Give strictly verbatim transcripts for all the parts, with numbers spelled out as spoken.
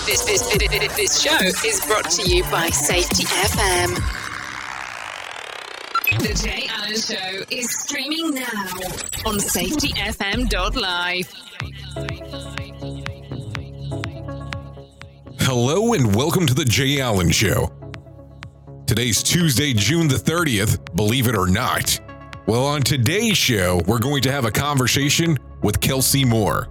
This, this, this, this show is brought to you by Safety F M. The Jay Allen Show is streaming now on safety f m dot live. Hello and welcome to the Jay Allen Show. Today's Tuesday, June the thirtieth, believe it or not. Well, on today's show, we're going to have a conversation with Kelsey Moore.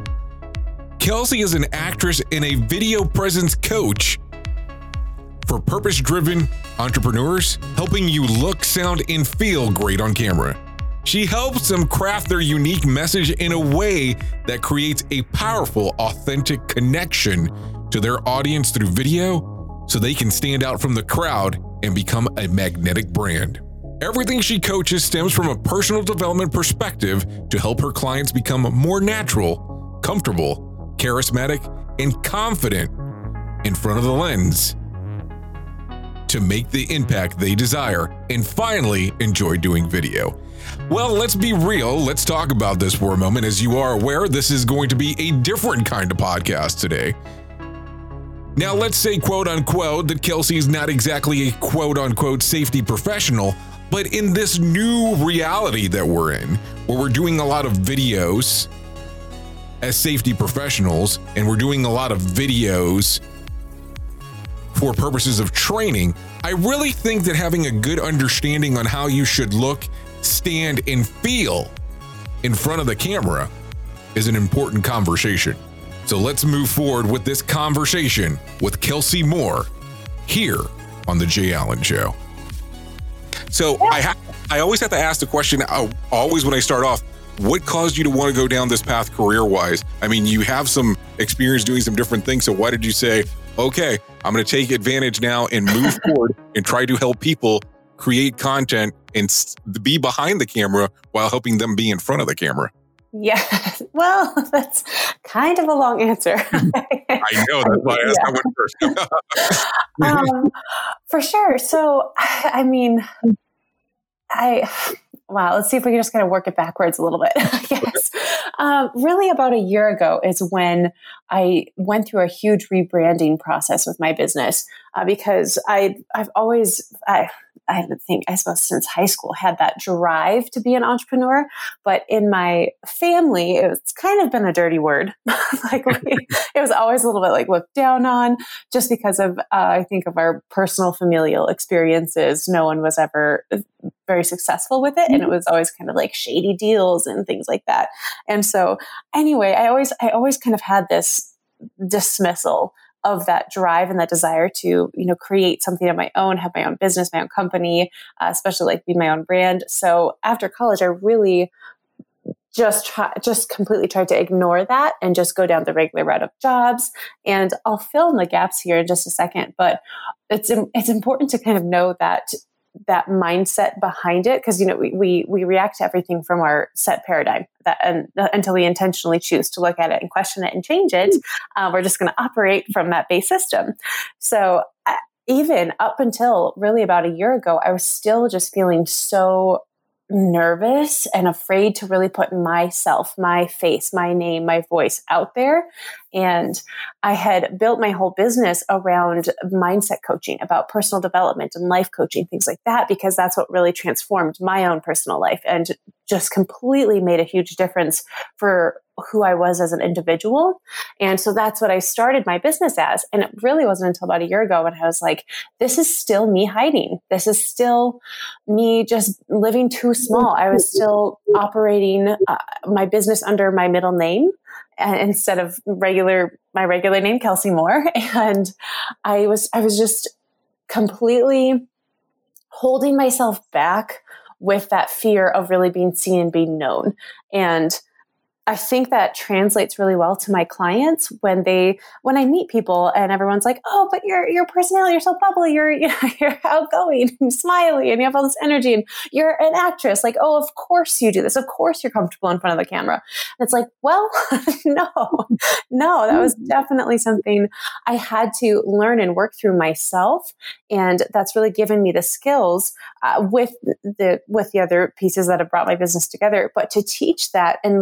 Kelsey is an actress and a video presence coach for purpose-driven entrepreneurs, helping you look, sound, and feel great on camera. She helps them craft their unique message in a way that creates a powerful, authentic connection to their audience through video so they can stand out from the crowd and become a magnetic brand. Everything she coaches stems from a personal development perspective to help her clients become more natural, comfortable, charismatic, and confident in front of the lens to make the impact they desire and finally enjoy doing video. Well, let's be real. Let's talk about this for a moment. As you are aware, this is going to be a different kind of podcast today. Now, let's say, quote unquote, that Kelsey is not exactly a quote unquote safety professional, but in this new reality that we're in, where we're doing a lot of videos as safety professionals, and we're doing a lot of videos for purposes of training, I really think that having a good understanding on how you should look, stand, and feel in front of the camera is an important conversation. So let's move forward with this conversation with Kelsey Moore here on The Jay Allen Show. So I ha- I always have to ask the question, uh, always when I start off, what caused you to want to go down this path career-wise? I mean, you have some experience doing some different things, so why did you say, okay, I'm going to take advantage now and move forward and try to help people create content and be behind the camera while helping them be in front of the camera? Yeah, well, that's kind of a long answer. I know, that's why I asked yeah. that one first. um, for sure. So, I mean, I... Wow, let's see if we can just kind of work it backwards a little bit, I guess. Um, really about a year ago is when I went through a huge rebranding process with my business uh, because I, I've always, I, I think, I suppose since high school, had that drive to be an entrepreneur. But in my family, it's kind of been a dirty word. like we, it was always a little bit like looked down on just because of, uh, I think, of our personal familial experiences. No one was ever very successful with it. And it was always kind of like shady deals and things like that. And so anyway, I always, I always kind of had this dismissal of that drive and that desire to, you know, create something of my own, have my own business, my own company, uh, especially like be my own brand. So after college, I really just try, just completely tried to ignore that and just go down the regular route of jobs. And I'll fill in the gaps here in just a second, but it's, it's important to kind of know that that mindset behind it, because you know we, we we react to everything from our set paradigm that and uh, until we intentionally choose to look at it and question it and change it, uh, we're just going to operate from that base system. So uh, even up until really about a year ago, I was still just feeling so nervous and afraid to really put myself, my face, my name, my voice out there. And I had built my whole business around mindset coaching, about personal development and life coaching, things like that, because that's what really transformed my own personal life and just completely made a huge difference for who I was as an individual. And so that's what I started my business as. And it really wasn't until about a year ago when I was like, this is still me hiding. This is still me just living too small. I was still operating uh, my business under my middle name uh, instead of regular, my regular name, Kelsey Moore. And I was, I was just completely holding myself back with that fear of really being seen and being known. And I think that translates really well to my clients when they, when I meet people and everyone's like, oh, but your, your personality, you're so bubbly, you're, you know, you're outgoing and smiley and you have all this energy and you're an actress. Like, oh, of course you do this. Of course you're comfortable in front of the camera. And it's like, well, no, no, that was definitely something I had to learn and work through myself. And that's really given me the skills uh, with the, with the other pieces that have brought my business together, but to teach that and lead other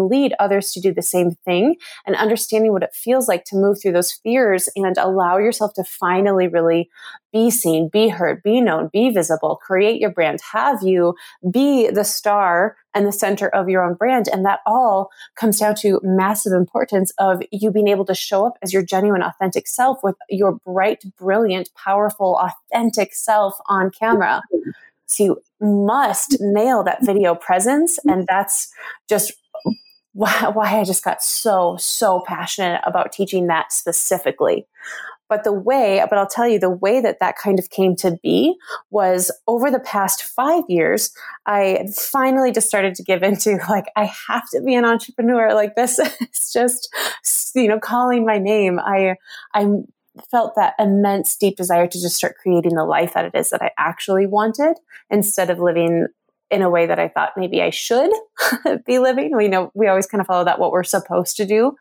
others to do the same thing, and understanding what it feels like to move through those fears and allow yourself to finally really be seen, be heard, be known, be visible, create your brand, have you be the star and the center of your own brand. And that all comes down to massive importance of you being able to show up as your genuine, authentic self with your bright, brilliant, powerful, authentic self on camera. So you must nail that video presence. And that's just why, why I just got so, so passionate about teaching that specifically. But the way, but I'll tell you, the way that that kind of came to be was over the past five years, I finally just started to give into like, I have to be an entrepreneur. Like this is just, you know, calling my name. I, I felt that immense deep desire to just start creating the life that it is that I actually wanted instead of living in a way that I thought maybe I should be living. We know we always kind of follow that, what we're supposed to do.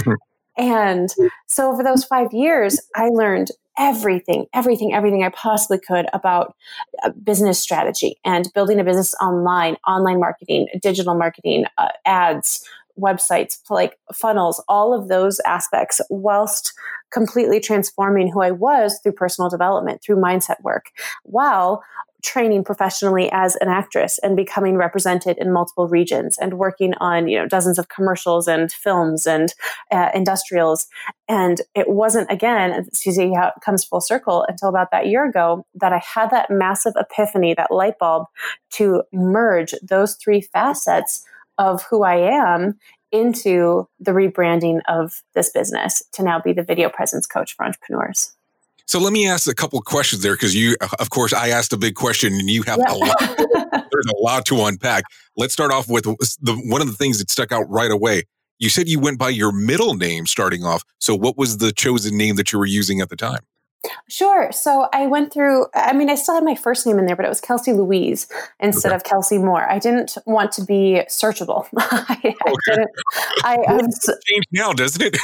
And so over those five years, I learned everything, everything, everything I possibly could about business strategy and building a business online, online marketing, digital marketing, uh, ads, websites, like funnels, all of those aspects, whilst completely transforming who I was through personal development, through mindset work, while training professionally as an actress and becoming represented in multiple regions and working on, you know, dozens of commercials and films and uh, industrials. And it wasn't, again, to see how it comes full circle, until about that year ago that I had that massive epiphany, that light bulb to merge those three facets of who I am into the rebranding of this business to now be the video presence coach for entrepreneurs. So let me ask a couple of questions there, because you, of course, I asked a big question and you have yeah. a lot. There's a lot to unpack. Let's start off with the one of the things that stuck out right away. You said you went by your middle name starting off. So what was the chosen name that you were using at the time? Sure. So I went through, I mean, I still had my first name in there, but it was Kelsey Louise instead okay. of Kelsey Moore. I didn't want to be searchable. I, okay. I didn't. I, I was, changed now, doesn't it?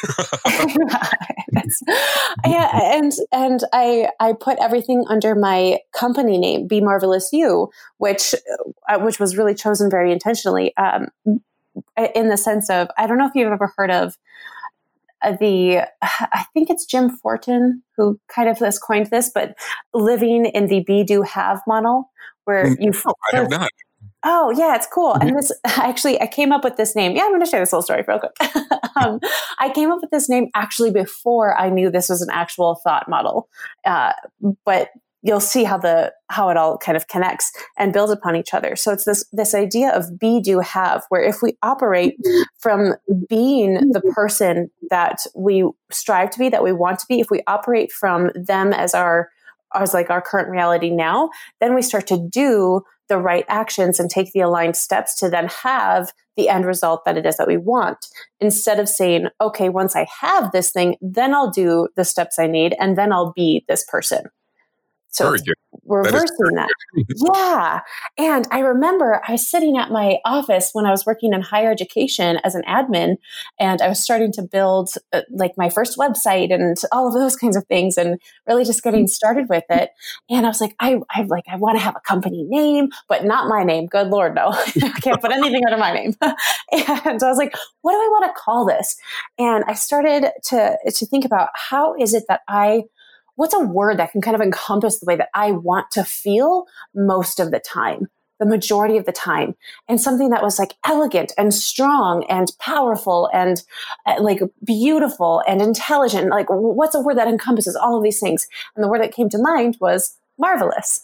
yeah, and and I I put everything under my company name, Be Marvelous You, which uh, which was really chosen very intentionally, um, in the sense of, I don't know if you've ever heard of the, I think it's Jim Fortin who kind of has coined this, but living in the be, do, have model, where you. Oh, I have not. Oh yeah, it's cool. Mm-hmm. And this actually, I came up with this name. Yeah, I'm going to share this little story real quick. um, I came up with this name actually before I knew this was an actual thought model, uh, but you'll see how the how it all kind of connects and builds upon each other. So it's this this idea of be, do, have, where if we operate from being the person that we strive to be, that we want to be, if we operate from them as our as like our current reality now, then we start to do the right actions and take the aligned steps to then have the end result that it is that we want. Instead of saying, okay, once I have this thing, then I'll do the steps I need and then I'll be this person. So reversing that. that. Yeah. And I remember I was sitting at my office when I was working in higher education as an admin, and I was starting to build uh, like my first website and all of those kinds of things, and really just getting started with it. And I was like, I, I like, I want to have a company name, but not my name. Good Lord, no, I can't put anything under my name. And I was like, what do I want to call this? And I started to, to think about, how is it that I what's a word that can kind of encompass the way that I want to feel most of the time, the majority of the time, and something that was like elegant and strong and powerful and uh, like beautiful and intelligent. Like, what's a word that encompasses all of these things? And the word that came to mind was marvelous.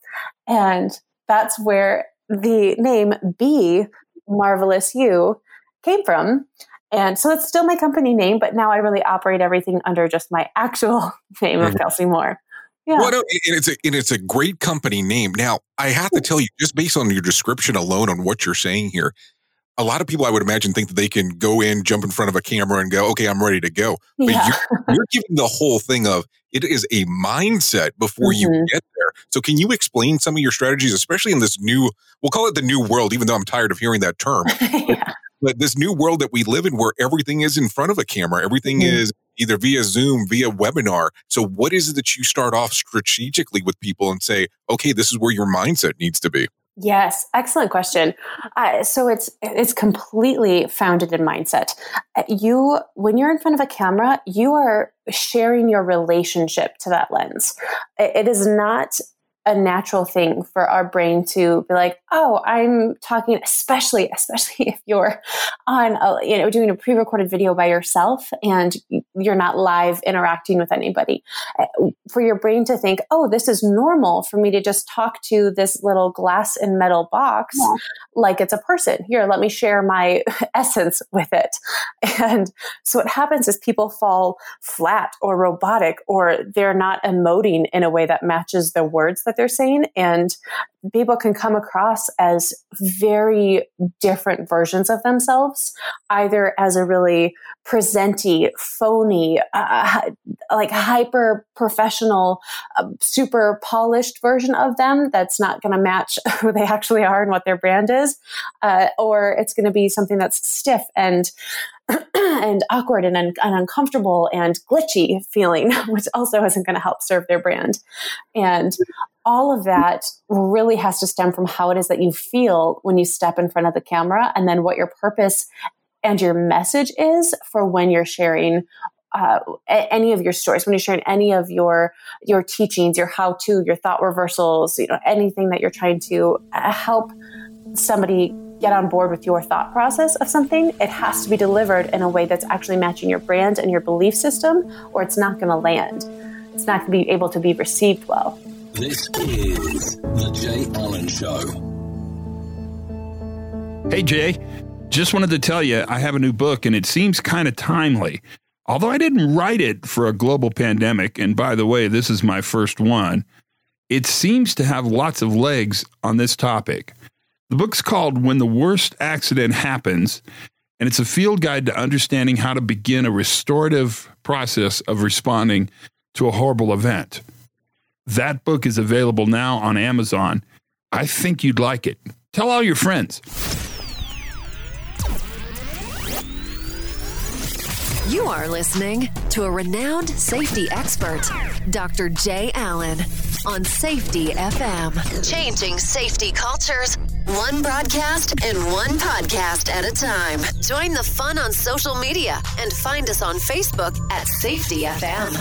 And that's where the name Be Marvelous You came from. And so it's still my company name, but now I really operate everything under just my actual name of Kelsey Moore. Yeah. Well, no, and it's a and it's a great company name. Now, I have to tell you, just based on your description alone on what you're saying here, a lot of people I would imagine think that they can go in, jump in front of a camera and go, okay, I'm ready to go. But yeah. you're, you're giving the whole thing of, it is a mindset before mm-hmm. you get there. So can you explain some of your strategies, especially in this new, we'll call it the new world, even though I'm tired of hearing that term. yeah. But this new world that we live in, where everything is in front of a camera, everything mm-hmm. is either via Zoom, via webinar. So what is it that you start off strategically with people and say, okay, this is where your mindset needs to be? Yes, excellent question. Uh, so it's it's completely founded in mindset. Uh, You, when you're in front of a camera, you are sharing your relationship to that lens. It, it is not a natural thing for our brain to be like, oh, I'm talking, especially, especially if you're on, a, you know, doing a pre-recorded video by yourself and you're not live interacting with anybody. For your brain to think, oh, this is normal for me to just talk to this little glass and metal box yeah. like it's a person. Here, let me share my essence with it. And so what happens is people fall flat or robotic, or they're not emoting in a way that matches the words that they're saying. And people can come across as very different versions of themselves, either as a really presenty, phony, uh, like hyper professional, uh, super polished version of them that's not going to match who they actually are and what their brand is, uh, or it's going to be something that's stiff and and awkward and, un- and uncomfortable and glitchy feeling, which also isn't going to help serve their brand. And all of that really has to stem from how it is that you feel when you step in front of the camera, and then what your purpose and your message is for when you're sharing uh, any of your stories, when you're sharing any of your your teachings, your how-to, your thought reversals, you know, anything that you're trying to uh, help somebody get on board with your thought process of something. It has to be delivered in a way that's actually matching your brand and your belief system, or it's not going to land. It's not going to be able to be received well. This is The Jay Allen Show. Hey, Jay. Just wanted to tell you I have a new book, and it seems kind of timely. Although I didn't write it for a global pandemic, and by the way, this is my first one, it seems to have lots of legs on this topic. The book's called When the Worst Accident Happens, and it's a field guide to understanding how to begin a restorative process of responding to a horrible event. That book is available now on Amazon. I think you'd like it. Tell all your friends. You are listening to a renowned safety expert, Doctor Jay Allen, on Safety F M. Changing safety cultures, one broadcast and one podcast at a time. Join the fun on social media and find us on Facebook at Safety F M.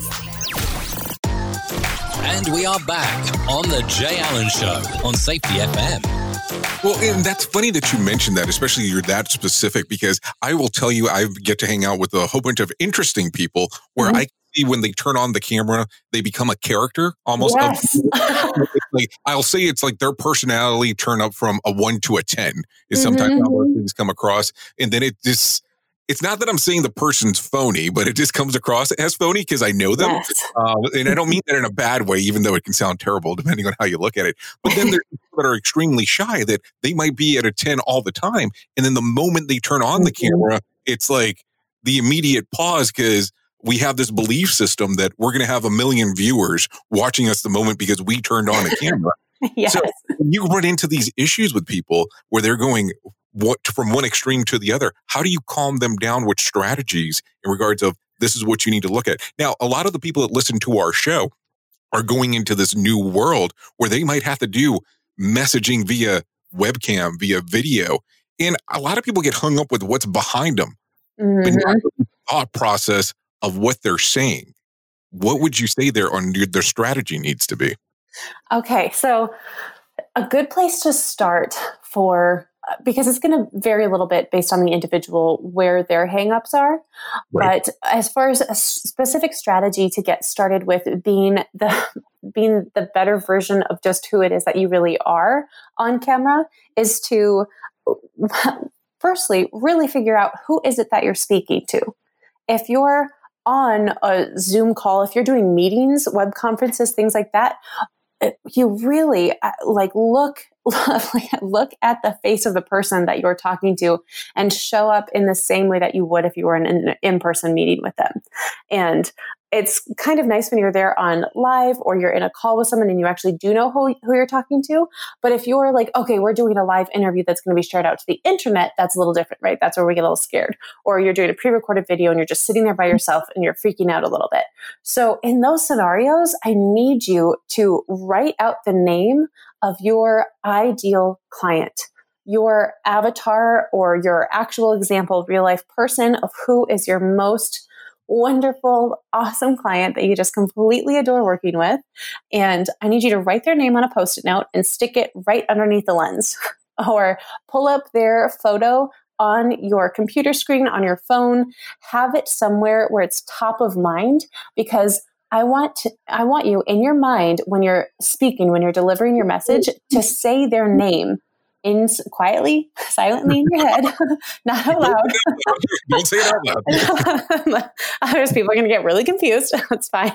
And we are back on The Jay Allen Show on Safety F M. Well, and that's funny that you mentioned that, especially you're that specific, because I will tell you, I get to hang out with a whole bunch of interesting people where mm-hmm. I see when they turn on the camera, they become a character almost. Yes. Of, like, I'll say it's like their personality turn up from a one to a ten is sometimes mm-hmm. how things come across. And then it just, it's not that I'm saying the person's phony, but it just comes across as phony because I know them. Yes. Uh, and I don't mean that in a bad way, even though it can sound terrible depending on how you look at it. But then there's people that are extremely shy that they might be at a ten all the time. And then the moment they turn on the camera, it's like the immediate pause because we have this belief system that we're going to have a million viewers watching us the moment because we turned on a camera. Yes. So when you run into these issues with people where they're going what from one extreme to the other, how do you calm them down with strategies in regards of this is what you need to look at? Now, a lot of the people that listen to our show are going into this new world where they might have to do messaging via webcam, via video. And a lot of people get hung up with what's behind them, mm-hmm. but not the thought process of what they're saying. What would you say there on your, their strategy needs to be? Okay, so a good place to start for, because it's going to vary a little bit based on the individual where their hangups are. Right. But as far as a specific strategy to get started with being the being the better version of just who it is that you really are on camera is to firstly really figure out who is it that you're speaking to. If you're on a Zoom call, if you're doing meetings, web conferences, things like that, you really like look look at the face of the person that you're talking to and show up in the same way that you would if you were in an in-person meeting with them. And it's kind of nice when you're there on live or you're in a call with someone and you actually do know who, who you're talking to. But if you're like, okay, we're doing a live interview that's going to be shared out to the internet, that's a little different, right? That's where we get a little scared. Or you're doing a pre-recorded video and you're just sitting there by yourself and you're freaking out a little bit. So in those scenarios, I need you to write out the name of your ideal client, your avatar or your actual example real life person of who is your most wonderful, awesome client that you just completely adore working with. And I need you to write their name on a Post-it note and stick it right underneath the lens or pull up their photo on your computer screen, on your phone, have it somewhere where it's top of mind, because I want to, I want you in your mind when you're speaking, when you're delivering your message, to say their name in quietly, silently in your head, not out loud. Don't say it out loud. Others people are going to get really confused. That's fine.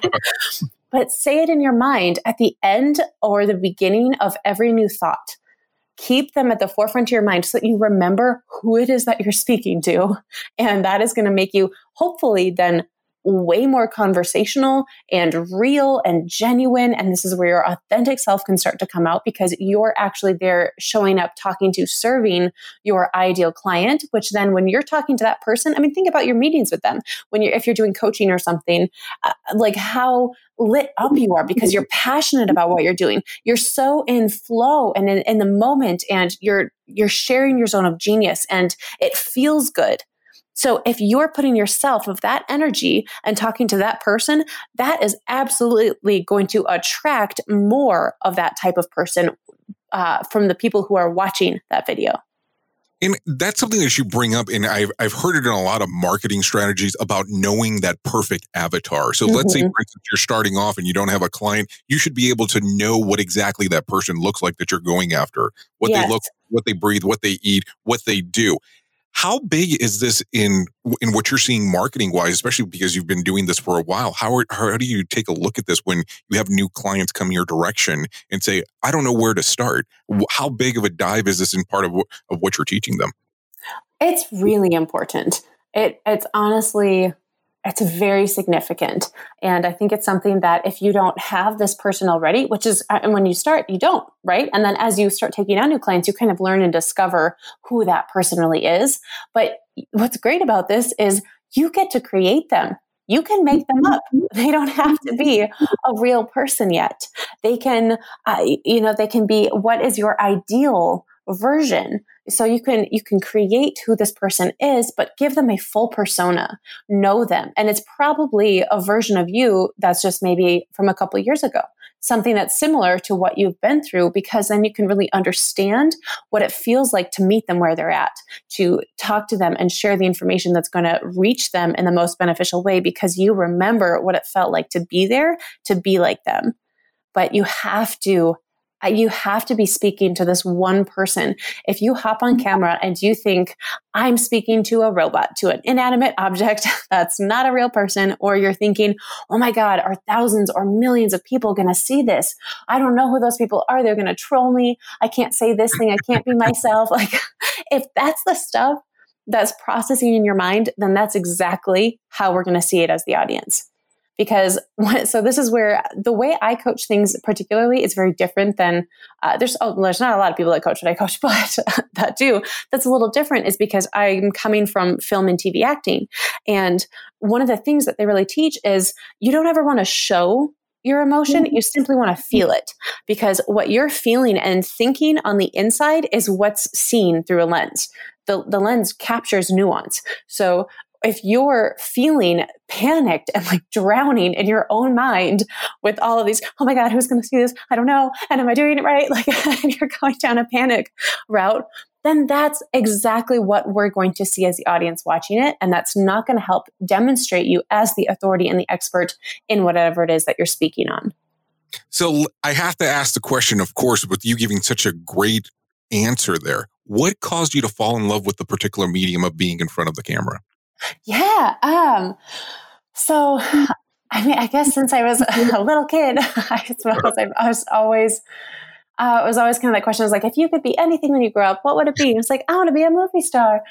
But say it in your mind at the end or the beginning of every new thought. Keep them at the forefront of your mind so that you remember who it is that you're speaking to. And that is going to make you hopefully then way more conversational and real and genuine. And this is where your authentic self can start to come out, because you're actually there showing up, talking to, serving your ideal client, which then when you're talking to that person, I mean, think about your meetings with them. When you're, if you're doing coaching or something, uh, like how lit up you are because you're passionate about what you're doing. You're so in flow and in, in the moment, and you're, you're sharing your zone of genius and it feels good. So if you're putting yourself of that energy and talking to that person, that is absolutely going to attract more of that type of person uh, from the people who are watching that video. And that's something that you bring up, and I've I've heard it in a lot of marketing strategies about knowing that perfect avatar. So mm-hmm. let's say, for instance, you're starting off and you don't have a client, you should be able to know what exactly that person looks like that you're going after, what yes. they look, what they breathe, what they eat, what they do. How big is this in in what you're seeing marketing wise, especially because you've been doing this for a while? How are, how do you take a look at this when you have new clients come your direction and say, I don't know where to start? How big of a dive is this in part of, of what you're teaching them? It's really important. It it's honestly, it's very significant. And I think it's something that if you don't have this person already, which is, and when you start, you don't, right? And then as you start taking on new clients, you kind of learn and discover who that person really is. But what's great about this is you get to create them. You can make them up. They don't have to be a real person yet. They can, uh, you know, they can be, what is your ideal version? So you can you can create who this person is, but give them a full persona, know them. And it's probably a version of you that's just maybe from a couple of years ago, something that's similar to what you've been through, because then you can really understand what it feels like to meet them where they're at, to talk to them and share the information that's going to reach them in the most beneficial way, because you remember what it felt like to be there, to be like them. But you have to You have to be speaking to this one person. If you hop on camera and you think, I'm speaking to a robot, to an inanimate object that's not a real person, or you're thinking, oh my God, are thousands or millions of people going to see this? I don't know who those people are. They're going to troll me. I can't say this thing. I can't be myself. Like, if that's the stuff that's processing in your mind, then that's exactly how we're going to see it as the audience. Because, so this is where the way I coach things particularly is very different than, uh, there's, oh, there's not a lot of people that coach what I coach, but that do. That's a little different is because I'm coming from film and T V acting. And one of the things that they really teach is you don't ever want to show your emotion. You simply want to feel it, because what you're feeling and thinking on the inside is what's seen through a lens. The, the lens captures nuance. So if you're feeling panicked and like drowning in your own mind with all of these, oh my God, who's going to see this? I don't know. And am I doing it right? Like, and you're going down a panic route, then that's exactly what we're going to see as the audience watching it. And that's not going to help demonstrate you as the authority and the expert in whatever it is that you're speaking on. So I have to ask the question, of course, with you giving such a great answer there, what caused you to fall in love with the particular medium of being in front of the camera? Yeah. Um, so, I mean, I guess since I was a little kid, I suppose I, I was always, uh, it was always kind of that question. I was like, if you could be anything when you grow up, what would it be? And it's like, I want to be a movie star.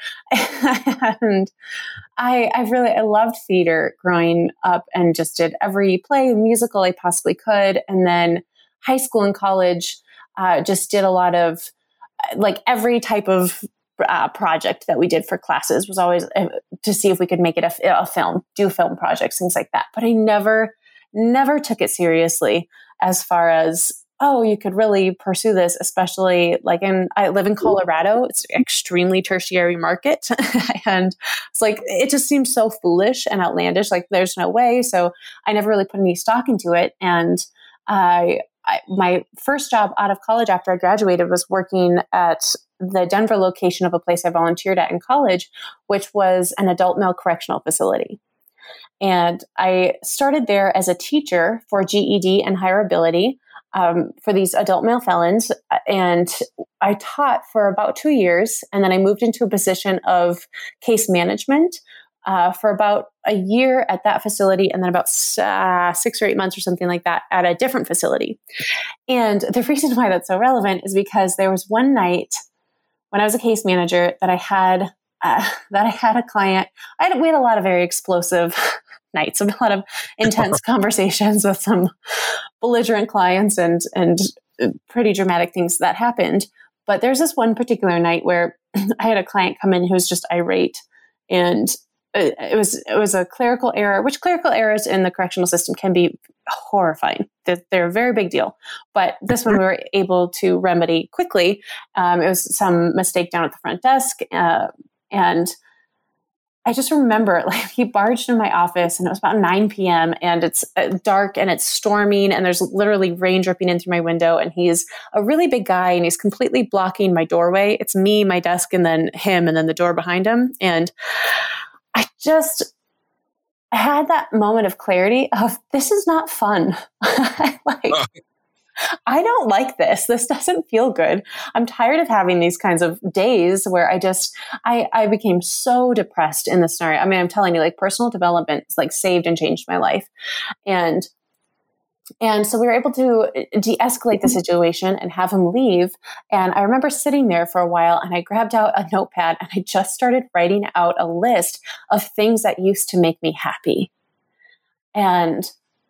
And I, I really, I loved theater growing up and just did every play and musical I possibly could. And then high school and college, uh, just did a lot of like every type of uh, project that we did for classes was always uh, to see if we could make it a, a film, do film projects, things like that. But I never, never took it seriously as far as, oh, you could really pursue this, especially like in, I live in Colorado. It's an extremely tertiary market. And it's like, it just seems so foolish and outlandish. Like there's no way. So I never really put any stock into it. And I, I my first job out of college after I graduated was working at the Denver location of a place I volunteered at in college, which was an adult male correctional facility. And I started there as a teacher for G E D and higher ability. Um, for these adult male felons. And I taught for about two years. And then I moved into a position of case management uh, for about a year at that facility. And then about uh, six or eight months or something like that at a different facility. And the reason why that's so relevant is because there was one night when I was a case manager that I had, uh, that I had a client. I had, we had a lot of very explosive nights, a lot of intense conversations with some belligerent clients and and pretty dramatic things that happened. But there's this one particular night where I had a client come in who was just irate, and it, it was it was a clerical error, which clerical errors in the correctional system can be horrifying. They're, they're a very big deal. But this one we were able to remedy quickly. Um, it was some mistake down at the front desk, uh, and I just remember like he barged in my office and it was about nine p.m. and it's dark and it's storming and there's literally rain dripping in through my window. And he's a really big guy and he's completely blocking my doorway. It's me, my desk, and then him and then the door behind him. And I just had that moment of clarity of this is not fun. like, I don't like this. This doesn't feel good. I'm tired of having these kinds of days where I just, I, I became so depressed in this scenario. I mean, I'm telling you, like personal development is like saved and changed my life. And, and so we were able to de-escalate the situation and have him leave. And I remember sitting there for a while and I grabbed out a notepad and I just started writing out a list of things that used to make me happy. And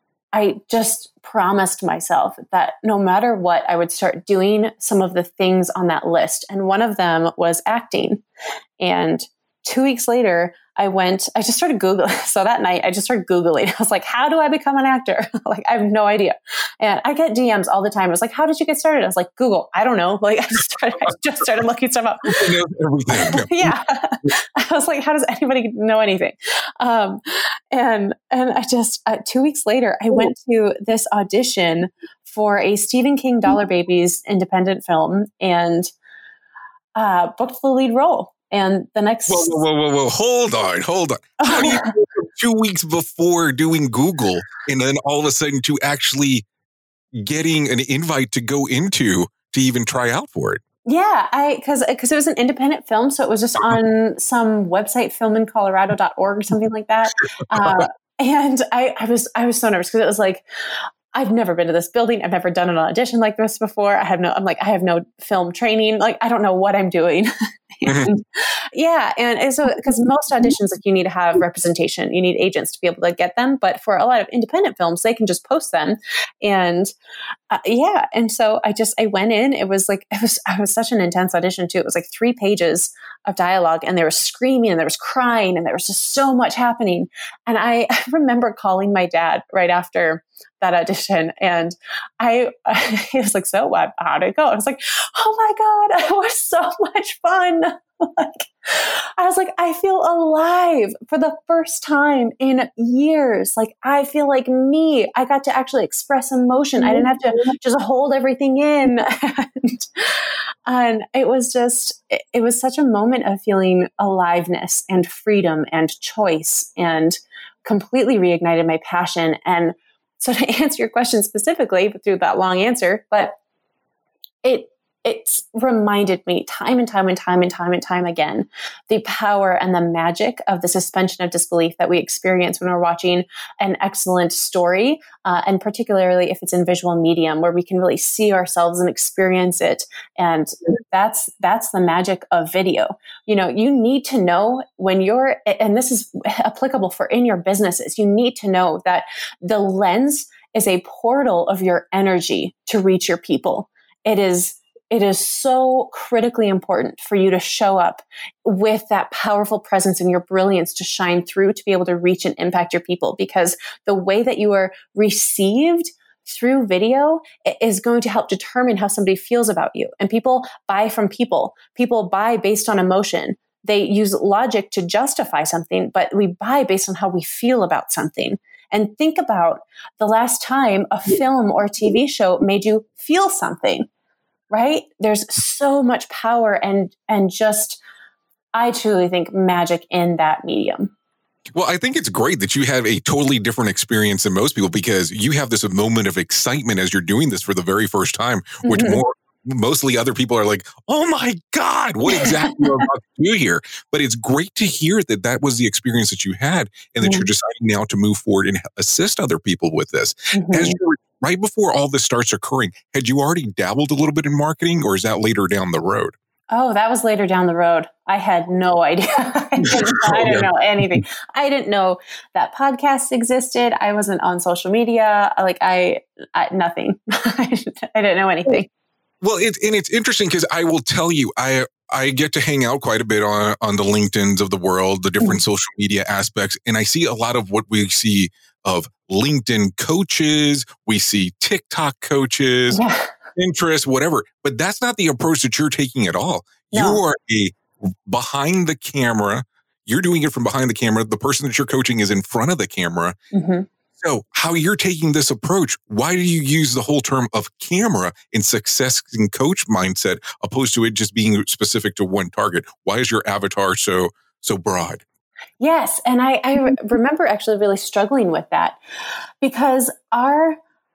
I just promised myself that no matter what, I would start doing some of the things on that list. And one of them was acting. And two weeks later, I went, I just started Googling. So that night I just started Googling. I was like, how do I become an actor? Like, I have no idea. And I get D Ms all the time. I was like, how did you get started? I was like, Google. I don't know. Like I just started, I just started looking stuff up. Everything. Yeah. I was like, how does anybody know anything? Um, and, and I just, uh, two weeks later, I went to this audition for a Stephen King Dollar Babies independent film and uh, booked the lead role. And the next... Whoa, whoa, whoa, whoa, hold on, hold on. How do you go from two weeks before doing Google and then all of a sudden to actually getting an invite to go into to even try out for it? Yeah, I because because it was an independent film, so it was just on some website, film in colorado dot org or something like that. Uh, and I, I was I was so nervous because it was like, I've never been to this building. I've never done an audition like this before. I have no, I'm like, I have no film training. Like, I don't know what I'm doing. and, yeah. And, and so, because most auditions, like you need to have representation, you need agents to be able to get them. But for a lot of independent films, they can just post them. And uh, yeah. And so I just, I went in, it was like, it was, it was such an intense audition too. It was like three pages of dialogue and they were screaming and there was crying and there was just so much happening. And I, I remember calling my dad right after that audition. And I, I he was like, so what, how did it go? I was like, oh my God, it was so much fun. Like, I was like, I feel alive for the first time in years. Like, I feel like me. I got to actually express emotion. I didn't have to just hold everything in. and, and it was just, it, it was such a moment of feeling aliveness and freedom and choice and completely reignited my passion. And so to answer your question specifically through that long answer, but it, it's reminded me time and time and time and time and time again, the power and the magic of the suspension of disbelief that we experience when we're watching an excellent story, uh, and particularly if it's in visual medium where we can really see ourselves and experience it. And that's, that's the magic of video. You know, you need to know when you're, and this is applicable for in your businesses, you need to know that the lens is a portal of your energy to reach your people. It is It is so critically important for you to show up with that powerful presence and your brilliance to shine through to be able to reach and impact your people, because the way that you are received through video is going to help determine how somebody feels about you. And people buy from people. People buy based on emotion. They use logic to justify something, but we buy based on how we feel about something. And think about the last time a film or T V show made you feel something. Right? There's so much power and and just, I truly think, magic in that medium. Well, I think it's great that you have a totally different experience than most people, because you have this moment of excitement as you're doing this for the very first time, which mm-hmm. more mostly other people are like, oh my God, what exactly are you about to do here? But it's great to hear that that was the experience that you had and that mm-hmm. you're deciding now to move forward and assist other people with this. Mm-hmm. As you're right before all this starts occurring, had you already dabbled a little bit in marketing, or is that later down the road? Oh, that was later down the road. I had no idea. I didn't, I didn't know anything. I didn't know that podcasts existed. I wasn't on social media. Like I, I nothing. I didn't know anything. Well, it's and it's interesting because I will tell you, I I get to hang out quite a bit on on the LinkedIns of the world, the different mm-hmm. social media aspects, and I see a lot of what we see of LinkedIn coaches. We see TikTok coaches, yeah. Pinterest, whatever. But that's not the approach that you're taking at all. No. You are a behind the camera. You're doing it from behind the camera. The person that you're coaching is in front of the camera. Mm-hmm. So how you're taking this approach, why do you use the whole term of camera in success and coach mindset, opposed to it just being specific to one target? Why is your avatar so so broad? Yes. And I, I re- remember actually really struggling with that, because our,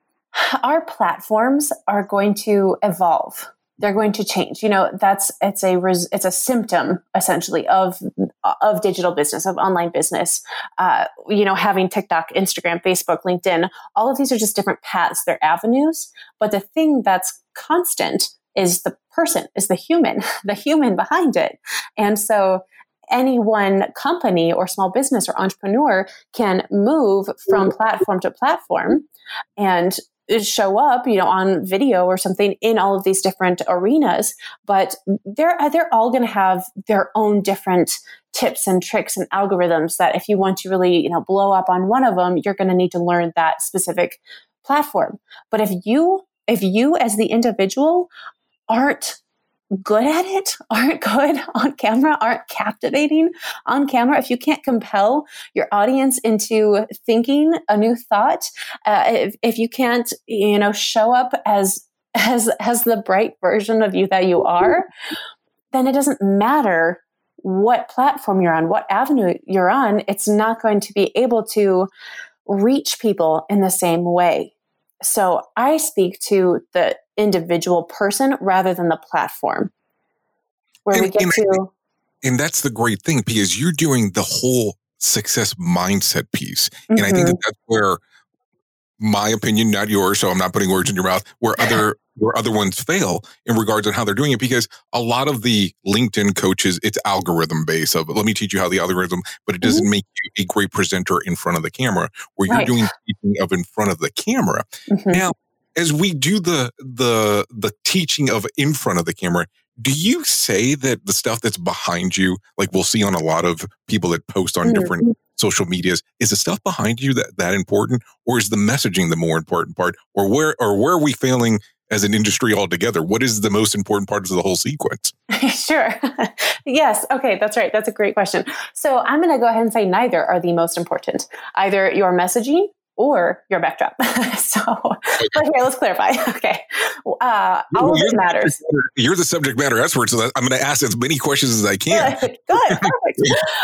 our platforms are going to evolve. They're going to change. You know, that's, it's a, res, it's a symptom essentially of, of digital business, of online business. Uh, you know, having TikTok, Instagram, Facebook, LinkedIn, all of these are just different paths. They're avenues. But the thing that's constant is the person, is the human, the human behind it. And so any one company or small business or entrepreneur can move from platform to platform and show up, you know, on video or something in all of these different arenas, but they're they're all going to have their own different tips and tricks and algorithms that if you want to really, you know, blow up on one of them, you're going to need to learn that specific platform. But if you if you as the individual aren't good at it, aren't good on camera, aren't captivating on camera, if you can't compel your audience into thinking a new thought, uh, if, if you can't, you know, show up as as as the bright version of you that you are, then it doesn't matter what platform you're on, what avenue you're on, it's not going to be able to reach people in the same way. So I speak to the individual person rather than the platform where and, we get and, to. And that's the great thing, because you're doing the whole success mindset piece. Mm-hmm. And I think that that's where my opinion, not yours, so I'm not putting words in your mouth, where other where other ones fail in regards on how they're doing it, because a lot of the LinkedIn coaches, it's algorithm based. So let me teach you how the algorithm, but it doesn't mm-hmm. make you a great presenter in front of the camera, where you're right. doing teaching of in front of the camera. Mm-hmm. Now, as we do the the the teaching of in front of the camera, do you say that the stuff that's behind you, like we'll see on a lot of people that post on mm-hmm. different social medias, is the stuff behind you that, that important, or is the messaging the more important part, or where or where are we failing as an industry altogether? What is the most important part of the whole sequence? Sure. Yes. Okay. That's right. That's a great question. So I'm going to go ahead and say neither are the most important. Either your messaging or your backdrop. so, okay. But here, let's clarify. Okay. Uh, all of it matters. You're the subject matter expert, so that I'm going to ask as many questions as I can. Good. Good. Perfect.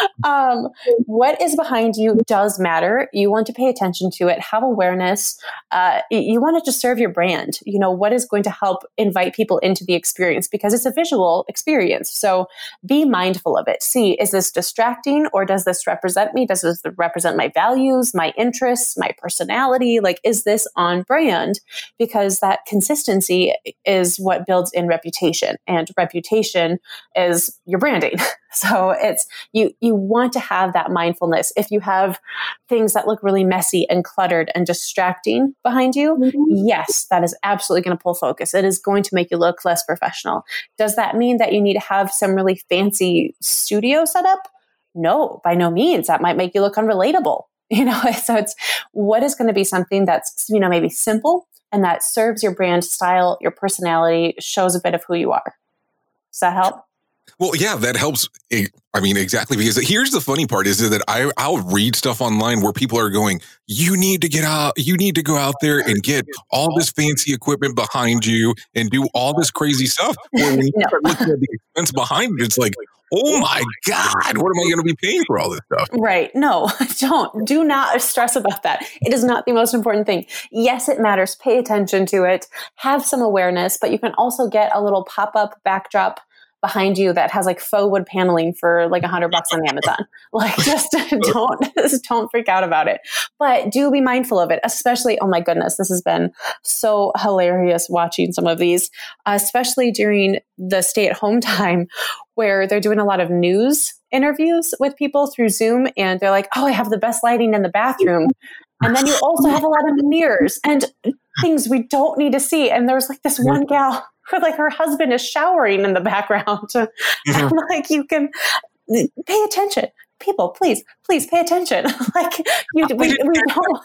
um, what is behind you does matter. You want to pay attention to it, have awareness. Uh, you want it to serve your brand. You know, what is going to help invite people into the experience, because it's a visual experience. So be mindful of it. See, is this distracting, or does this represent me? Does this represent my values, my interests, my personality? Like, is this on brand? Because that consistency is what builds in reputation, and reputation is your branding. So it's, you, you want to have that mindfulness. If you have things that look really messy and cluttered and distracting behind you, mm-hmm. yes, that is absolutely going to pull focus. It is going to make you look less professional. Does that mean that you need to have some really fancy studio setup? No, by no means. That might make you look unrelatable. You know, so it's, what is going to be something that's, you know, maybe simple and that serves your brand style, your personality, shows a bit of who you are. Does that help? Well, yeah, that helps. I mean, exactly. Because here's the funny part is that I, I'll read stuff online where people are going, you need to get out, you need to go out there and get all this fancy equipment behind you and do all this crazy stuff. Where when you no. start looking at the expense behind it, it's like, oh my God, what am I going to be paying for all this stuff? Right. No, don't. Do not stress about that. It is not the most important thing. Yes, it matters. Pay attention to it. Have some awareness, but you can also get a little pop-up backdrop behind you that has like faux wood paneling for like a hundred bucks on Amazon. Like, just don't, just don't freak out about it, but do be mindful of it. Especially, oh my goodness, this has been so hilarious watching some of these, especially during the stay at home time where they're doing a lot of news interviews with people through Zoom. And they're like, oh, I have the best lighting in the bathroom. And then you also have a lot of mirrors and things we don't need to see. And there's like this one gal where like her husband is showering in the background. Mm-hmm. And like, you can pay attention. People, please, please pay attention. Like, you, we, we don't, we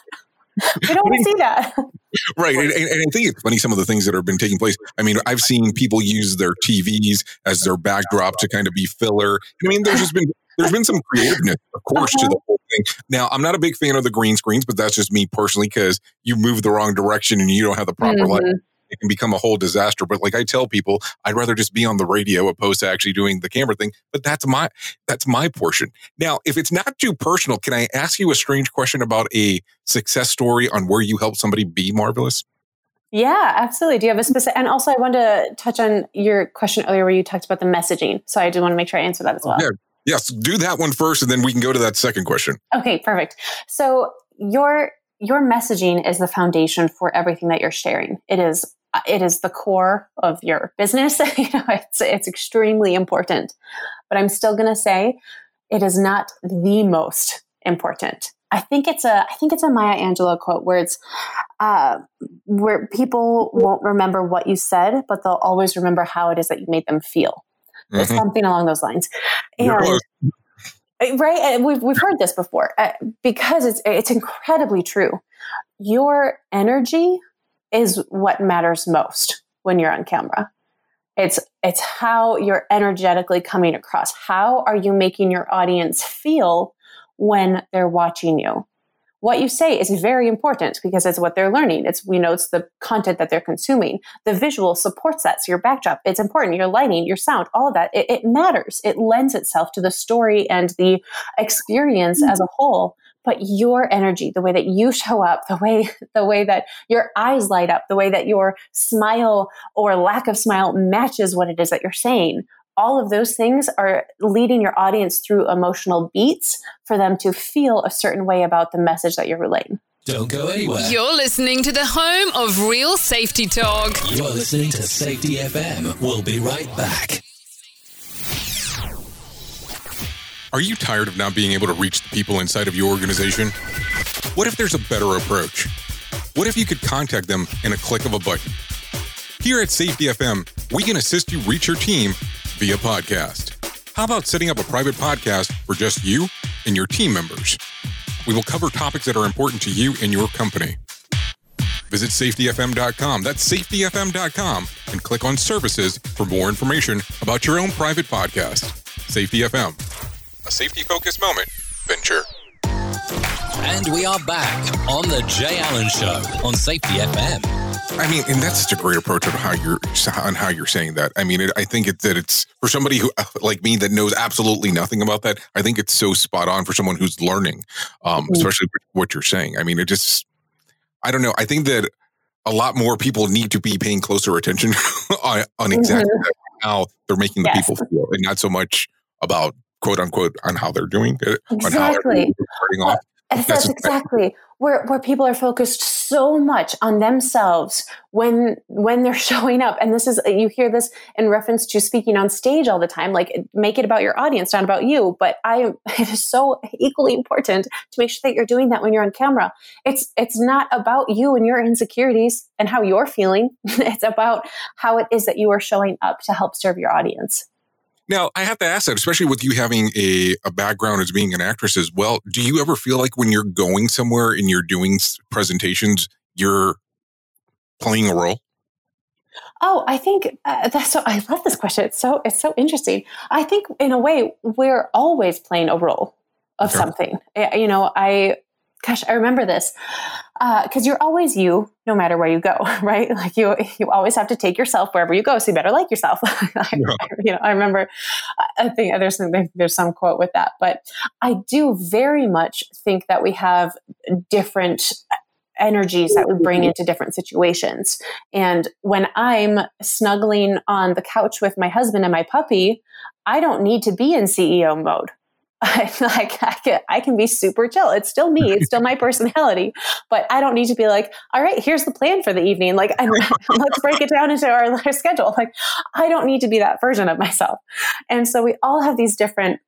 don't want to see that. Right. And, and I think it's funny, some of the things that have been taking place. I mean, I've seen people use their T Vs as their backdrop to kind of be filler. I mean, there's just been, there's been some creativeness, of course, uh-huh. to the whole thing. Now, I'm not a big fan of the green screens, but that's just me personally, because you move the wrong direction and you don't have the proper mm-hmm. light. It can become a whole disaster. But like I tell people, I'd rather just be on the radio opposed to actually doing the camera thing. But that's my that's my portion. Now, if it's not too personal, can I ask you a strange question about a success story on where you helped somebody be marvelous? Yeah, absolutely. Do you have a specific? And also, I wanted to touch on your question earlier where you talked about the messaging. So I do want to make sure I answer that as well. Yeah. Yes, do that one first, and then we can go to that second question. Okay, perfect. So your your messaging is the foundation for everything that you're sharing. It is it is the core of your business. You know, it's it's extremely important. But I'm still going to say it is not the most important. I think it's a I think it's a Maya Angelou quote where it's uh, where people won't remember what you said, but they'll always remember how it is that you made them feel. Mm-hmm. It's something along those lines. And, right. And we've, we've heard this before uh, because it's, it's incredibly true. Your energy is what matters most when you're on camera. It's, it's how you're energetically coming across. How are you making your audience feel when they're watching you? What you say is very important because it's what they're learning. It's, we know it's the content that they're consuming. The visual supports that. So your backdrop, it's important. Your lighting, your sound, all of that, it, it matters. It lends itself to the story and the experience as a whole. But your energy, the way that you show up, the way, the way that your eyes light up, the way that your smile or lack of smile matches what it is that you're saying. All of those things are leading your audience through emotional beats for them to feel a certain way about the message that you're relaying. Don't go anywhere. You're listening to the home of real safety talk. You're listening to Safety F M. We'll be right back. Are you tired of not being able to reach the people inside of your organization? What if there's a better approach? What if you could contact them in a click of a button? Here at Safety F M, we can assist you reach your team via podcast. How about setting up a private podcast for just you and your team members? We will cover topics that are important to you and your company. Visit safety f m dot com. That's safety f m dot com and click on services for more information about your own private podcast. Safety F M, a safety-focused moment venture. And we are back on the Jay Allen Show on Safety F M. I mean, and that's such a great approach on how you're on how you're saying that. I mean, it, I think it, that it's for somebody who like me that knows absolutely nothing about that. I think it's so spot on for someone who's learning, um, mm-hmm. especially what you're saying. I mean, it just, I don't know. I think that a lot more people need to be paying closer attention on, on exactly mm-hmm. how they're making the yes. people feel, and not so much about quote unquote on how they're doing it, exactly. on how they're starting off. That's, That's exactly where where people are focused so much on themselves when when they're showing up. And this is, you hear this in reference to speaking on stage all the time, like make it about your audience, not about you. But I, it is so equally important to make sure that you're doing that when you're on camera. It's it's not about you and your insecurities and how you're feeling. It's about how it is that you are showing up to help serve your audience. Now, I have to ask that, especially with you having a, a background as being an actress as well, do you ever feel like when you're going somewhere and you're doing presentations, you're playing a role? Oh, I think uh, that's so, I love this question. It's so, it's so interesting. I think in a way, we're always playing a role of okay. something. You know, I, gosh, I remember this because uh, you're always you, no matter where you go, right? Like you, you always have to take yourself wherever you go, so you better like yourself. I, yeah. You know, I remember. I think there's there's some quote with that, but I do very much think that we have different energies that we bring into different situations. And when I'm snuggling on the couch with my husband and my puppy, I don't need to be in C E O mode. I, like I can, I can be super chill. It's still me. It's still my personality, but I don't need to be like, all right, here's the plan for the evening. Like, I'm, let's break it down into our, our schedule. Like, I don't need to be that version of myself. And so we all have these different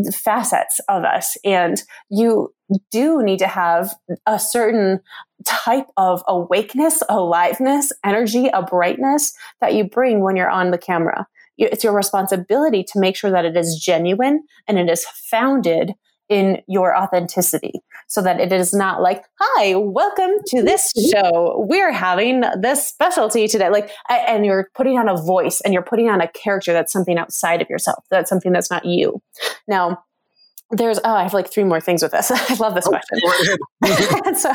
facets of us, and you do need to have a certain type of awakeness, aliveness, energy, a brightness that you bring when you're on the camera. It's your responsibility to make sure that it is genuine and it is founded in your authenticity, so that it is not like, hi, welcome to this show. We're having this specialty today. Like, and you're putting on a voice and you're putting on a character that's something outside of yourself. That's something that's not you. Now, there's, oh, I have like three more things with this. I love this question. And so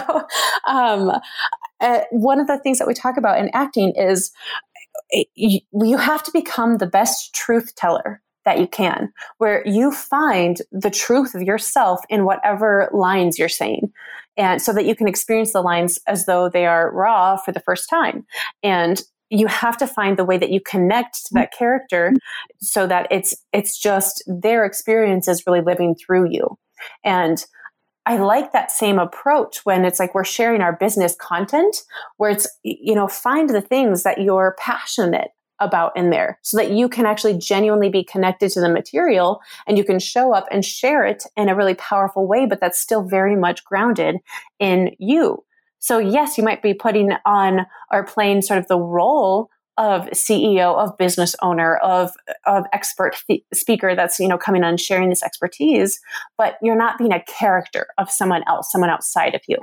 um, uh, one of the things that we talk about in acting is It, you, you have to become the best truth teller that you can, where you find the truth of yourself in whatever lines you're saying. And so that you can experience the lines as though they are raw for the first time. And you have to find the way that you connect to that character so that it's, it's just their experience is really living through you. And I like that same approach when it's like we're sharing our business content, where it's, you know, find the things that you're passionate about in there so that you can actually genuinely be connected to the material and you can show up and share it in a really powerful way, but that's still very much grounded in you. So yes, you might be putting on or playing sort of the role of C E O, of business owner, of of expert th- speaker that's, you know, coming on sharing this expertise, but you're not being a character of someone else, someone outside of you.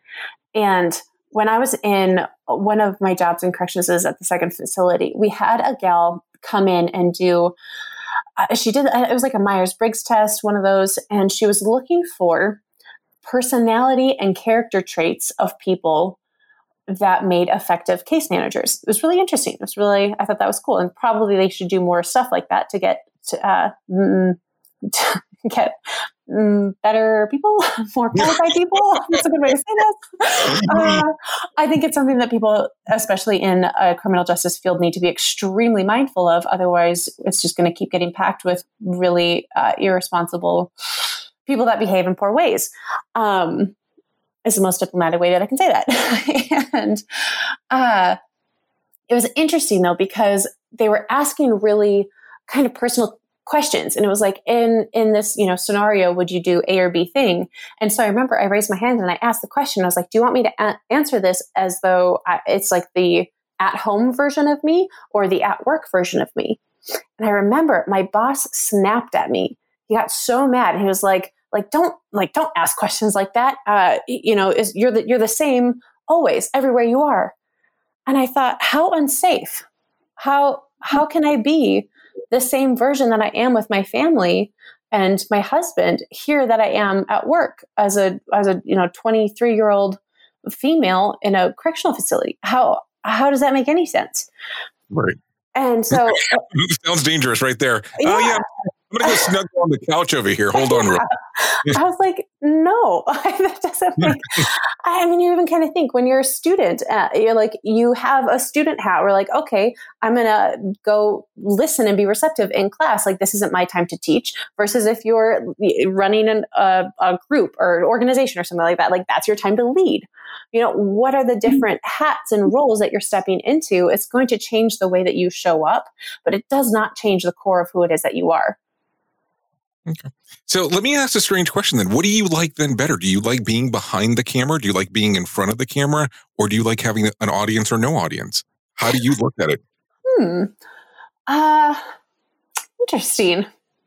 And when I was in one of my jobs in corrections is at the second facility, we had a gal come in and do, uh, she did, it was like a Myers-Briggs test, one of those, and she was looking for personality and character traits of people that made effective case managers. It was really interesting. It was really, I thought that was cool. And probably they should do more stuff like that to get to, uh, mm, to get mm, better people, more qualified people. That's a good way to say this. Uh, I think it's something that people, especially in a criminal justice field, need to be extremely mindful of. Otherwise, it's just going to keep getting packed with really uh, irresponsible people that behave in poor ways. Um, is the most diplomatic way that I can say that. And uh, it was interesting, though, because they were asking really kind of personal questions. And it was like, in in this, you know, scenario, would you do A or B thing? And so I remember I raised my hand and I asked the question. I was like, do you want me to a- answer this as though I, it's like the at-home version of me or the at-work version of me? And I remember my boss snapped at me. He got so mad. He was like, Like, don't like, don't ask questions like that. Uh, you know, is you're the, you're the same always, everywhere you are. And I thought, how unsafe, how, how can I be the same version that I am with my family and my husband here that I am at work as a as a you know twenty-three year old female in a correctional facility. How how does that make any sense? Right. And so sounds dangerous right there. Yeah. Oh yeah. I'm gonna go snuggle on the couch over here. Hold on. Yeah. I was like, no, that doesn't make. I mean, you even kind of think when you're a student, uh, you're like, you have a student hat. We're like, okay, I'm gonna go listen and be receptive in class. Like, this isn't my time to teach. Versus if you're running an, a, a group or an organization or something like that, like that's your time to lead. You know, what are the different hats and roles that you're stepping into? It's going to change the way that you show up, but it does not change the core of who it is that you are. Okay. So let me ask a strange question then. What do you like then better? Do you like being behind the camera? Do you like being in front of the camera? Or do you like having an audience or no audience? How do you look at it? Hmm. Uh, interesting.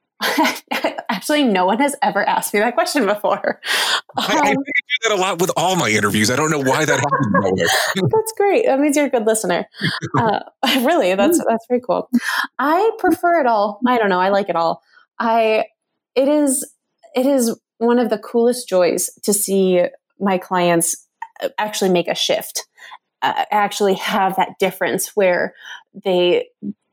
Actually, no one has ever asked me that question before. I, I think I do that a lot with all my interviews. I don't know why that happens that way. That's great. That means you're a good listener. Uh, really, that's that's very cool. I prefer it all. I don't know. I like it all. I it is it is one of the coolest joys to see my clients actually make a shift, uh, actually have that difference where they.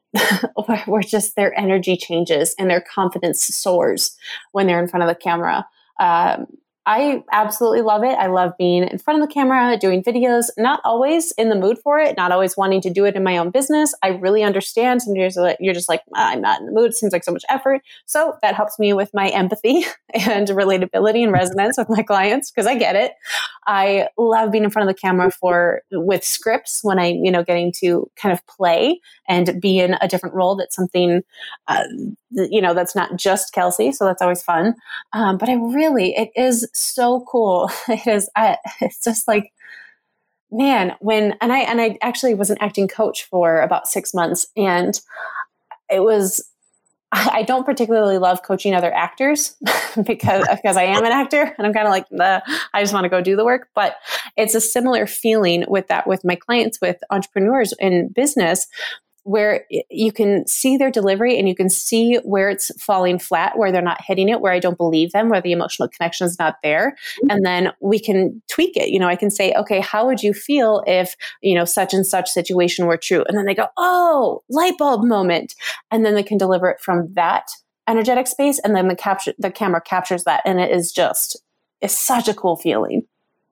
where just their energy changes and their confidence soars when they're in front of the camera. Um, I absolutely love it. I love being in front of the camera, doing videos, not always in the mood for it, not always wanting to do it in my own business. I really understand. Sometimes you're just like, I'm not in the mood. It seems like so much effort. So that helps me with my empathy and relatability and resonance with my clients because I get it. I love being in front of the camera for with scripts when I'm, you know, getting to kind of play and be in a different role. That's something, uh, you know, that's not just Kelsey. So that's always fun. Um, but I really, it is so cool. It is, I, it's just like, man, when, and I, and I actually was an acting coach for about six months and it was, I don't particularly love coaching other actors because, because I am an actor and I'm kind of like, the, I just want to go do the work. But it's a similar feeling with that, with my clients, with entrepreneurs in business, where you can see their delivery and you can see where it's falling flat, where they're not hitting it, where I don't believe them, where the emotional connection is not there. And then we can tweak it. You know, I can say, okay, how would you feel if, you know, such and such situation were true? And then they go, oh, light bulb moment. And then they can deliver it from that energetic space. And then the capture, the camera captures that. And it is just, it's such a cool feeling.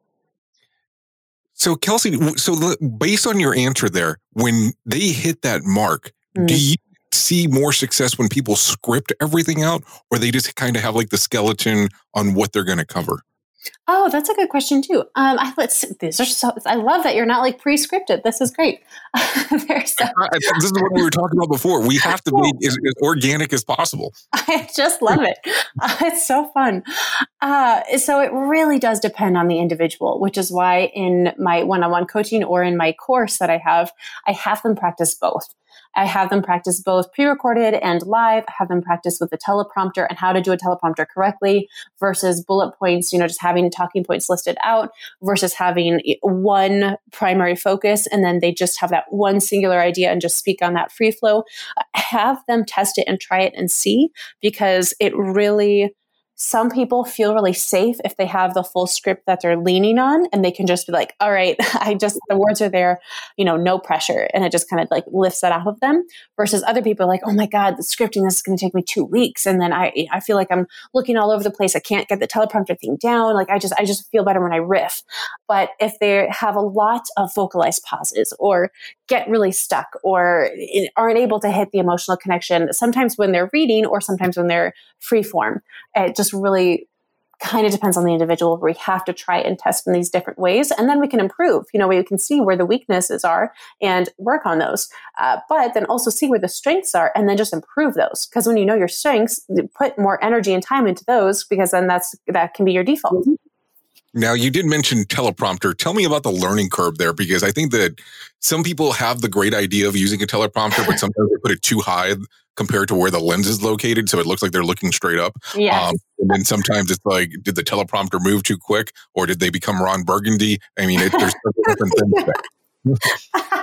So Kelsey, so based on your answer there, when they hit that mark, mm. do you see more success when people script everything out or they just kind of have like the skeleton on what they're going to cover? Oh, that's a good question too. Um, I let's these are so. I love that you're not like pre-scripted. This is great. so, this is what we were talking about before. We have to be as, as organic as possible. I just love it. Uh, it's so fun. Uh, so it really does depend on the individual, which is why in my one-on-one coaching or in my course that I have, I have them practice both. I have them practice both pre-recorded and live. I have them practice with the teleprompter and how to do a teleprompter correctly versus bullet points, you know, just having talking points listed out versus having one primary focus. And then they just have that one singular idea and just speak on that free flow. Have them test it and try it and see, because it really, some people feel really safe if they have the full script that they're leaning on and they can just be like, all right, I just, the words are there, you know, no pressure. And it just kind of like lifts that off of them versus other people are like, oh my God, the scripting, this is going to take me two weeks. And then I, I feel like I'm looking all over the place. I can't get the teleprompter thing down. Like I just, I just feel better when I riff. But if they have a lot of vocalized pauses or get really stuck or aren't able to hit the emotional connection, sometimes when they're reading or sometimes when they're free form, it just really kind of depends on the individual. We have to try and test in these different ways, and then we can improve. You know, we can see where the weaknesses are and work on those, uh, but then also see where the strengths are and then just improve those. Because when you know your strengths, you put more energy and time into those, because then that's that can be your default. Now, you did mention teleprompter. Tell me about the learning curve there, because I think that some people have the great idea of using a teleprompter, but sometimes they put it too high compared to where the lens is located. So it looks like they're looking straight up. Yes. Um, and then sometimes it's like, did the teleprompter move too quick or did they become Ron Burgundy? I mean, it, there's different things there.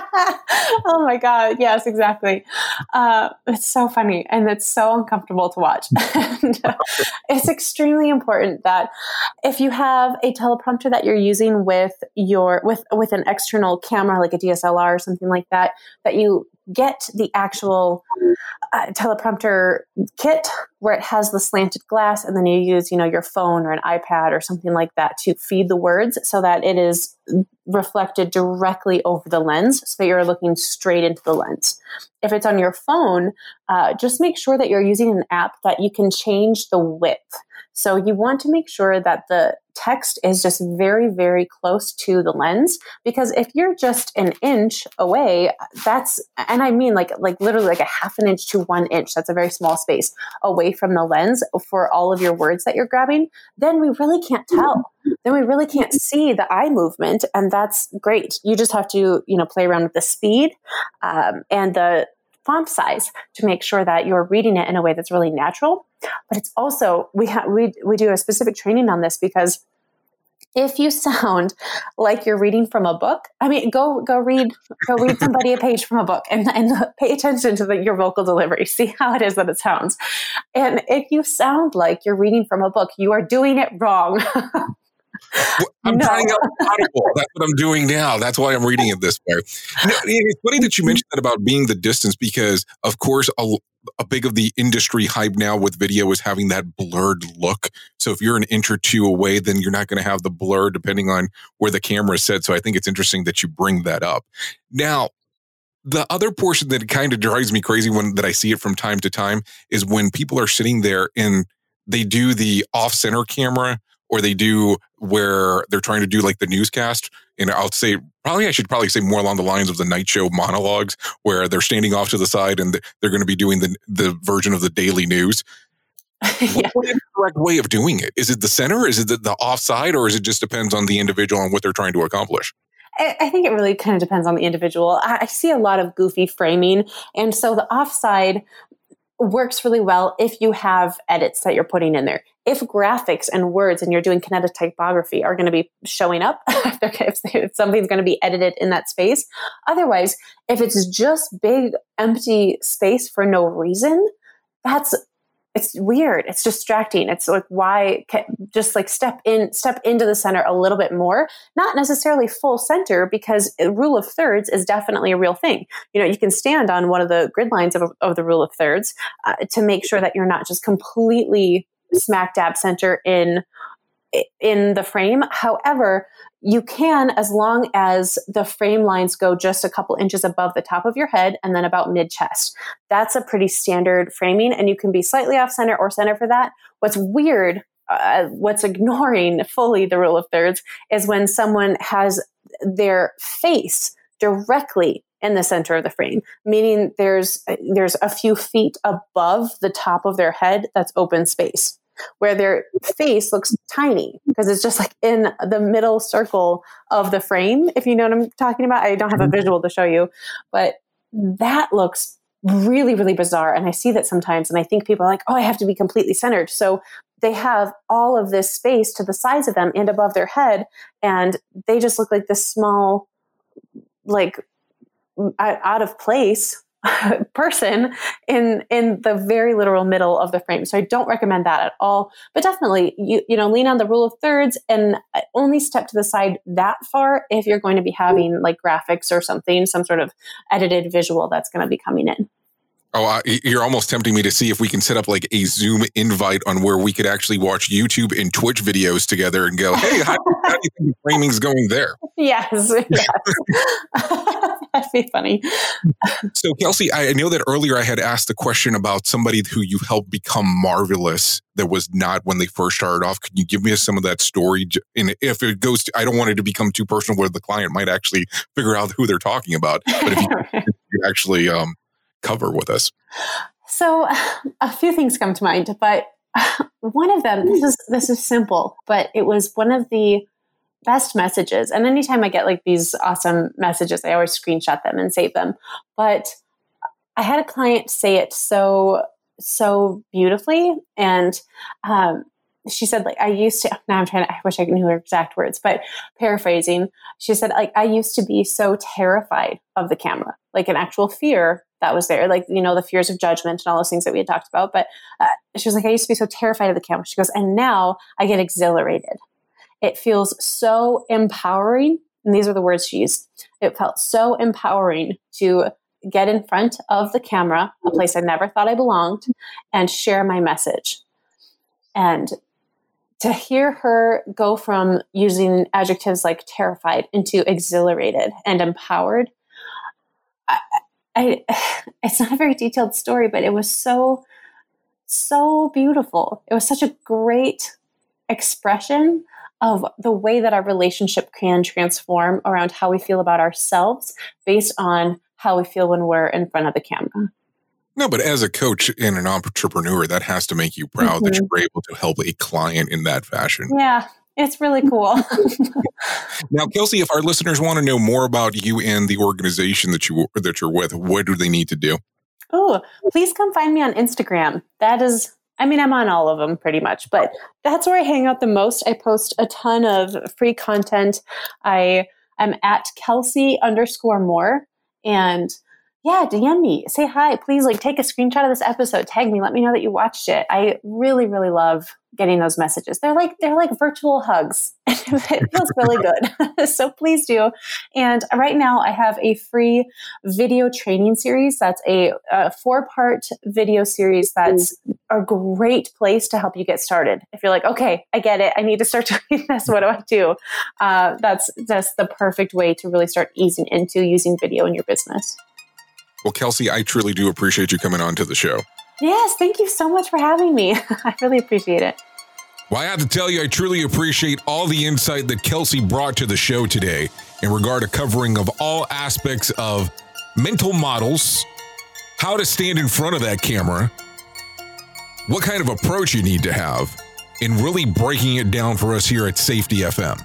Oh my God. Yes, exactly. Uh, it's so funny and it's so uncomfortable to watch. And, uh, it's extremely important that if you have a teleprompter that you're using with your, with, with an external camera, like a D S L R or something like that, that you get the actual uh, teleprompter kit where it has the slanted glass, and then you use, you know, your phone or an iPad or something like that to feed the words so that it is reflected directly over the lens so that you're looking straight into the lens. If it's on your phone, uh, just make sure that you're using an app that you can change the width. So you want to make sure that the text is just very, very close to the lens, because if you're just an inch away, that's, and I mean like, like literally like a half an inch to one inch, that's a very small space away from the lens for all of your words that you're grabbing, then we really can't tell. Then we really can't see the eye movement. And that's great. You just have to, you know, play around with the speed um, and the font size to make sure that you're reading it in a way that's really natural. But it's also, we have, we, we do a specific training on this, because if you sound like you're reading from a book, I mean, go, go read, go read somebody a page from a book and, and pay attention to the, your vocal delivery. See how it is that it sounds. And if you sound like you're reading from a book, you are doing it wrong. Well, I'm No. trying out Audible. That's what I'm doing now. That's why I'm reading it this way. You know, it's funny that you mentioned that about being the distance, because, of course, a, a big of the industry hype now with video is having that blurred look. So if you're an inch or two away, then you're not going to have the blur depending on where the camera is set. So I think it's interesting that you bring that up. Now, the other portion that kind of drives me crazy when that I see it from time to time is when people are sitting there and they do the off-center camera, or they do where they're trying to do like the newscast. And I'll say, probably I should probably say more along the lines of the night show monologues, where they're standing off to the side and they're going to be doing the, the version of the daily news. Yeah. What is the correct way of doing it? Is it the center? Is it the, the offside? Or is it just depends on the individual and what they're trying to accomplish? I think it really kind of depends on the individual. I see a lot of goofy framing. And so the offside works really well if you have edits that you're putting in there. If graphics and words and you're doing kinetic typography are going to be showing up, if, if something's going to be edited in that space. Otherwise, if it's just big, empty space for no reason, that's, it's weird. It's distracting. It's like, why just like step in, step into the center a little bit more, not necessarily full center, because rule of thirds is definitely a real thing. You know, you can stand on one of the grid lines of, of the rule of thirds uh, to make sure that you're not just completely smack dab center in in the frame. However, you can, as long as the frame lines go just a couple inches above the top of your head and then about mid chest. That's a pretty standard framing, and you can be slightly off center or center for that. What's weird, uh, what's ignoring fully the rule of thirds, is when someone has their face directly in the center of the frame, meaning there's there's a few feet above the top of their head that's open space, where their face looks tiny because it's just like in the middle circle of the frame, if you know what I'm talking about. I don't have a visual to show you, but that looks really, really bizarre. And I see that sometimes, and I think people are like, oh, I have to be completely centered. So they have all of this space to the sides of them and above their head, and they just look like this small, like out of place person in in the very literal middle of the frame. So I don't recommend that at all. But definitely, you you know, lean on the rule of thirds and only step to the side that far if you're going to be having like graphics or something, some sort of edited visual that's going to be coming in. Oh, uh, you're almost tempting me to see if we can set up like a Zoom invite on where we could actually watch YouTube and Twitch videos together and go, hey, how, how do you think the framing's going there? Yes, yes. That'd be funny. So, Kelsey, I know that earlier I had asked a question about somebody who you helped become marvelous that was not when they first started off. Could you give me some of that story? And if it goes to, I don't want it to become too personal where the client might actually figure out who they're talking about. But if you, if you actually um, cover with us. So a few things come to mind, but one of them, this is, this is simple, but it was one of the best messages. And anytime I get like these awesome messages, I always screenshot them and save them. But I had a client say it so, so beautifully. And um, she said, like, I used to, now I'm trying to, I wish I knew her exact words, but paraphrasing, she said, like, I used to be so terrified of the camera, like an actual fear that was there, like, you know, the fears of judgment and all those things that we had talked about. But uh, she was like, I used to be so terrified of the camera. She goes, and now I get exhilarated. It feels so empowering. And these are the words she used. It felt so empowering to get in front of the camera, a place I never thought I belonged, and share my message. And to hear her go from using adjectives like terrified into exhilarated and empowered, I, I, it's not a very detailed story, but it was so, so beautiful. It was such a great expression of the way that our relationship can transform around how we feel about ourselves based on how we feel when we're in front of the camera. No, but as a coach and an entrepreneur, that has to make you proud mm-hmm. that you were able to help a client in that fashion. Yeah, it's really cool. Now, Kelsey, if our listeners want to know more about you and the organization that you that you're with, what do they need to do? Oh, please come find me on Instagram. That is, I mean, I'm on all of them pretty much, but that's where I hang out the most. I post a ton of free content. I am at Kelsey underscore Moore, and yeah, D M me, say hi, please, like take a screenshot of this episode, tag me, let me know that you watched it. I really, really love getting those messages. They're like, they're like virtual hugs. It feels really good. So please do. And right now I have a free video training series. That's a, a four part video series. That's a great place to help you get started. If you're like, okay, I get it, I need to start doing this. What do I do? Uh, that's just the perfect way to really start easing into using video in your business. Well, Kelsey, I truly do appreciate you coming on to the show. Yes, thank you so much for having me. I really appreciate it. Well, I have to tell you, I truly appreciate all the insight that Kelsey brought to the show today in regard to covering of all aspects of mental models, how to stand in front of that camera, what kind of approach you need to have, and really breaking it down for us here at Safety F M.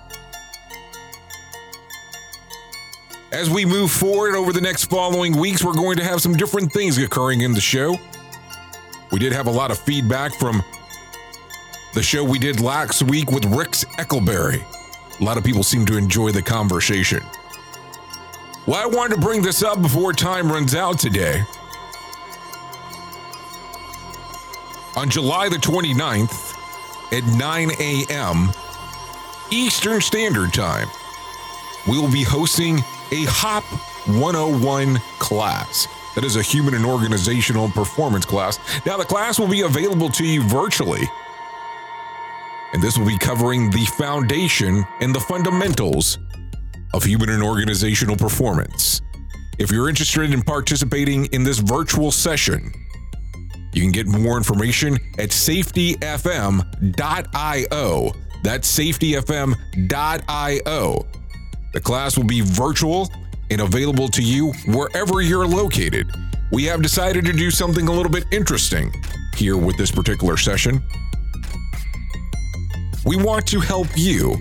As we move forward over the next following weeks, we're going to have some different things occurring in the show. We did have a lot of feedback from the show we did last week with Rix Eckleberry. A lot of people seem to enjoy the conversation. Well, I wanted to bring this up before time runs out today. On July the twenty-ninth at nine a.m. Eastern Standard Time, we will be hosting a HOP one oh one class. That is a human and organizational performance class. Now, the class will be available to you virtually. And this will be covering the foundation and the fundamentals of human and organizational performance. If you're interested in participating in this virtual session, you can get more information at safety f m dot io. That's safety f m dot io. The class will be virtual and available to you wherever you're located. We have decided to do something a little bit interesting here with this particular session. We want to help you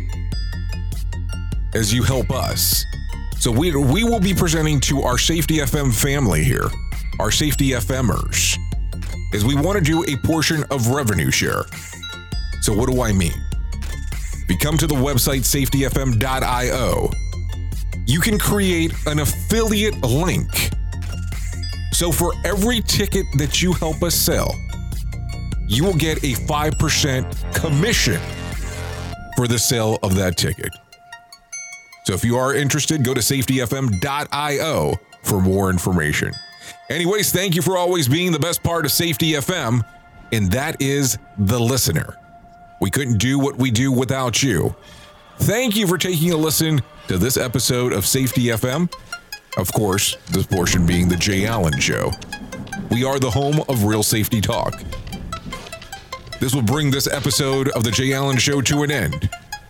as you help us. So we, we will be presenting to our Safety F M family here, our Safety FMers, is we want to do a portion of revenue share. So what do I mean? If you come to the website safety f m dot io, you can create an affiliate link. So for every ticket that you help us sell, you will get a five percent commission for the sale of that ticket. So if you are interested, go to safety f m dot io for more information. Anyways, thank you for always being the best part of Safety F M, and that is the listener. We couldn't do what we do without you. Thank you for taking a listen to this episode of Safety F M. Of course, this portion being the Jay Allen Show. We are the home of real safety talk. This will bring this episode of the Jay Allen Show to an end.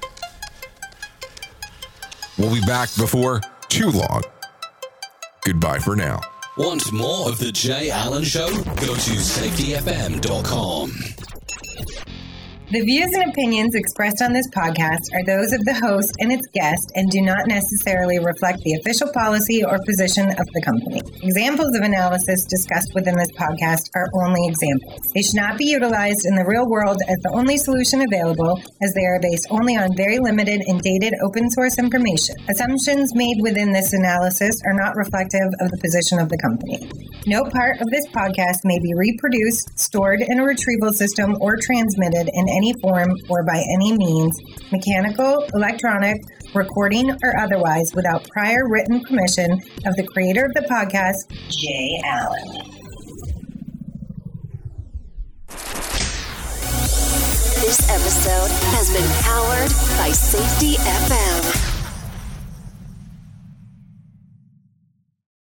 We'll be back before too long. Goodbye for now. Want more of the Jay Allen Show? Go to safety f m dot com. The views and opinions expressed on this podcast are those of the host and its guest and do not necessarily reflect the official policy or position of the company. Examples of analysis discussed within this podcast are only examples. They should not be utilized in the real world as the only solution available, as they are based only on very limited and dated open source information. Assumptions made within this analysis are not reflective of the position of the company. No part of this podcast may be reproduced, stored in a retrieval system, or transmitted in any any form or by any means, mechanical, electronic, recording, or otherwise, without prior written permission of the creator of the podcast, Jay Allen. This episode has been powered by Safety F M.